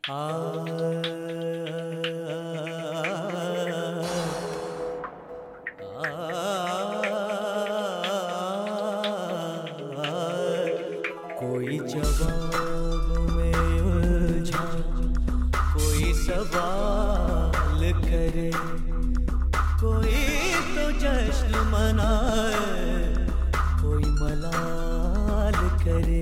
आ कोई जवाब में उलझा, कोई सवाल करे, कोई तो जश्न मनाए, कोई मलाल करे।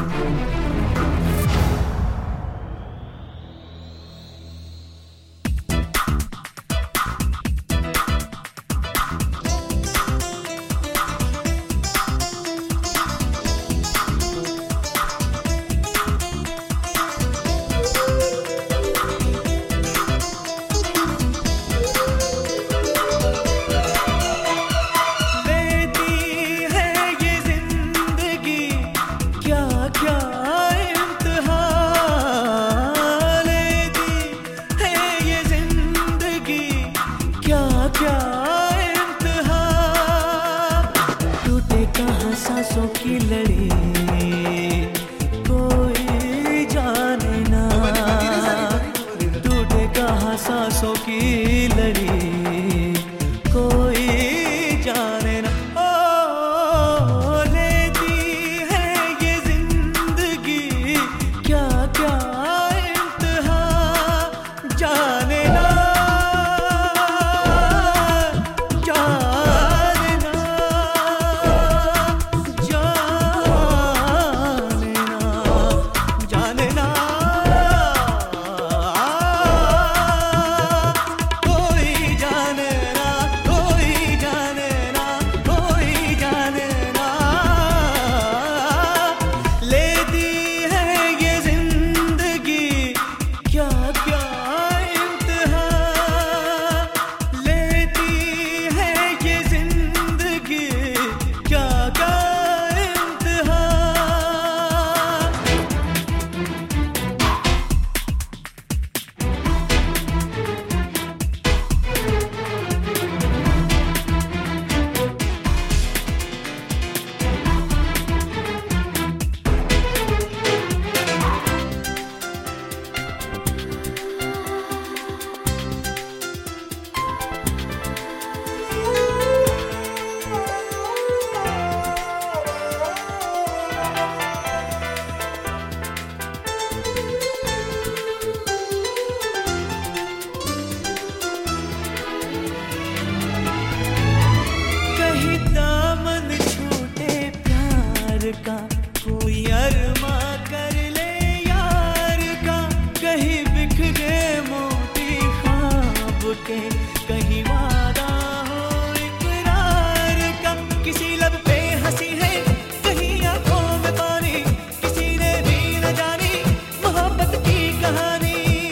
सांसों की लड़ी कोई जाने ना, टूटे कहाँ सांसों की लड़ी कोई जाने ना। ओ लेती है ये जिंदगी क्या क्या इम्तिहा, जाने ना का कोई अरमा कर ले यार का, कहीं बिखरे मोती ख्वाब के, कहीं वादा हो इकरार का। किसी लब पे हंसी है, कहीं आंखों में पानी, किसी ने भी न जानी मोहब्बत की कहानी।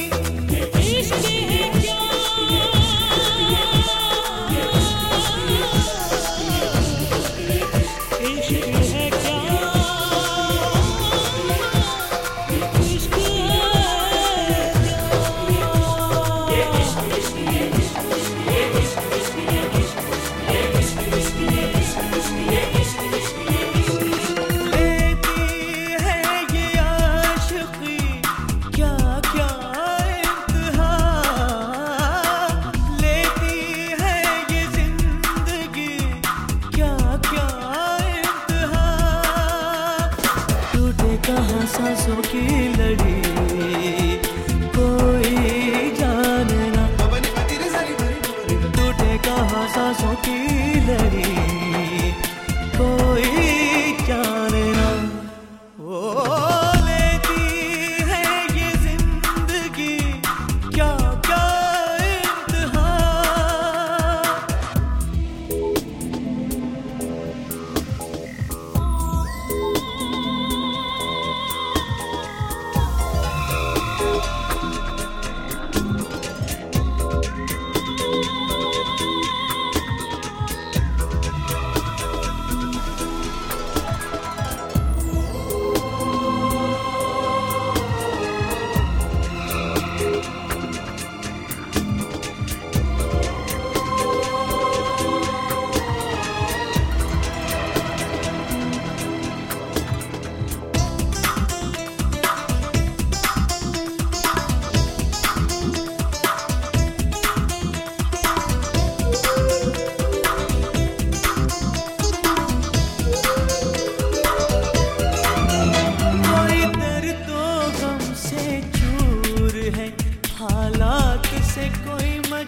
कहाँ सांसों की लड़ी कोई जाने ना, टूटे कहाँ सांसों की लड़ी कोई जाने ना। ओ लेती है ये जिंदगी क्या क्या इम्तिहा।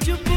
चुप